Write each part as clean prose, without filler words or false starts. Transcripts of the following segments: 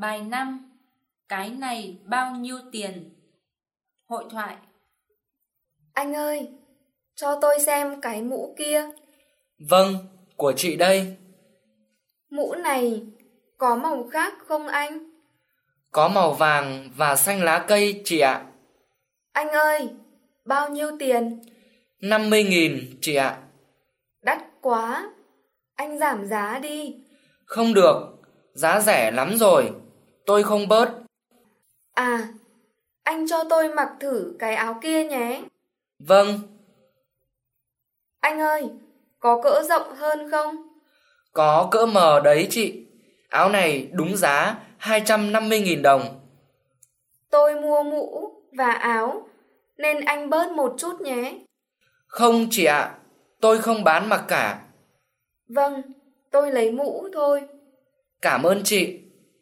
Bài 5. Cái này bao nhiêu tiền? Hội thoại. Anh ơi, cho tôi xem cái mũ kia. Vâng, của chị đây. Mũ này có màu khác không anh? Có màu vàng và xanh lá cây chị ạ. Anh ơi, bao nhiêu tiền? 50.000 chị ạ. Đắt quá, anh giảm giá đi. Không được, giá rẻ lắm rồi, tôi không bớt. À, anh cho tôi mặc thử cái áo kia nhé. Vâng. Anh ơi, có cỡ rộng hơn không? Có cỡ M đấy chị. Áo này đúng giá 250.000 đồng. Tôi mua mũ và áo, nên anh bớt một chút nhé. Không chị ạ, tôi không bán mặc cả. Vâng, tôi lấy mũ thôi. Cảm ơn chị.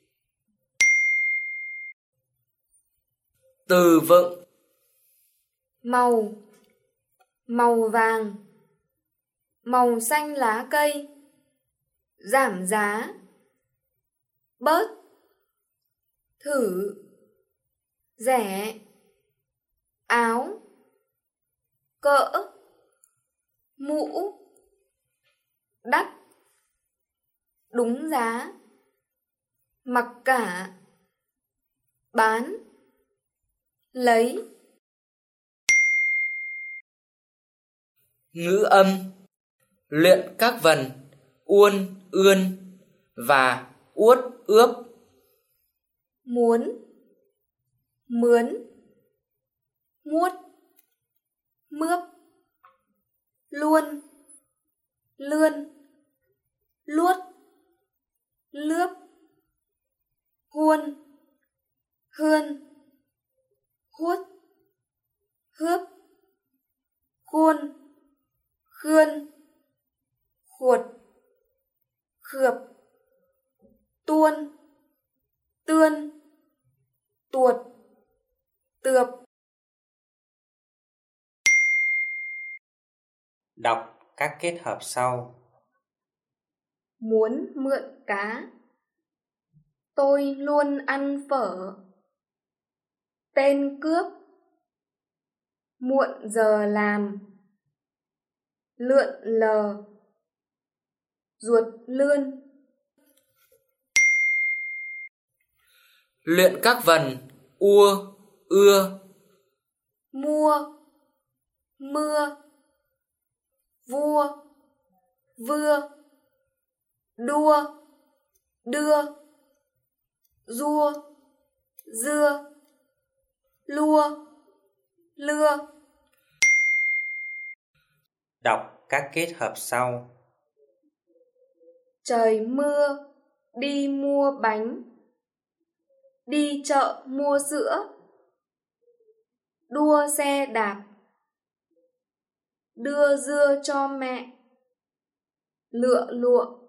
Từ vựng. Màu, màu vàng, màu xanh lá cây, giảm giá, bớt, thử, rẻ, áo, cỡ, mũ, đắt, đúng giá, mặc cả, bán, lấy. Ngữ âm. Luyện các vần uôn, ươn và uất, ướp. Muốn, mướn, muốt, mướp, luôn, lươn, luốt, lướp, huôn, hươn, huốt, hướp, khuôn, khươn, khuột, khượp, tuôn, tươn, tuột, tượp. Đọc các kết hợp sau. Muốn mượn cá, tôi luôn ăn phở. Tên cướp, muộn giờ làm. Lượn lờ, ruột lươn. Luyện các vần ua, ưa. Mua, mưa, vua, vưa, đua, đưa, rua, dưa, lua, lưa. Đọc các kết hợp sau. Trời mưa, đi mua bánh. Đi chợ mua sữa. Đua xe đạp. Đưa dưa cho mẹ. Lựa lụa.